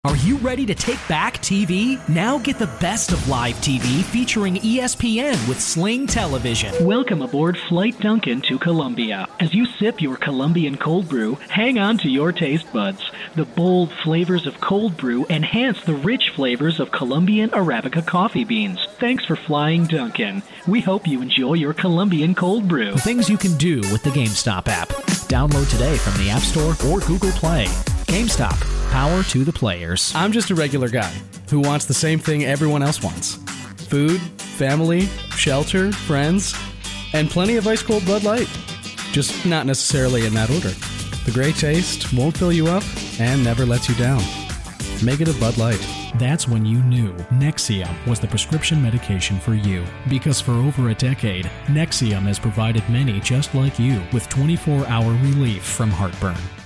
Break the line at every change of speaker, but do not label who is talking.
Are you ready to take back TV? Now get the best of live TV featuring ESPN with Sling Television.
Welcome aboard Flight Duncan to Columbia. As you sip your Colombian cold brew, hang on to your taste buds. The bold flavors of cold brew enhance the rich flavors of Colombian Arabica coffee beans. Thanks for flying Duncan. We hope you enjoy your Colombian cold brew.
Things you can do with the GameStop app. Download today from the App Store or Google Play. GameStop. Power to the players.
I'm just a regular guy who wants the same thing everyone else wants. Food, family, shelter, friends, and plenty of ice-cold Bud Light. Just not necessarily in that order. The great taste won't fill you up and never lets you down. Make it a Bud Light.
That's when you knew Nexium was the prescription medication for you. Because for over a decade, Nexium has provided many just like you with 24-hour relief from heartburn.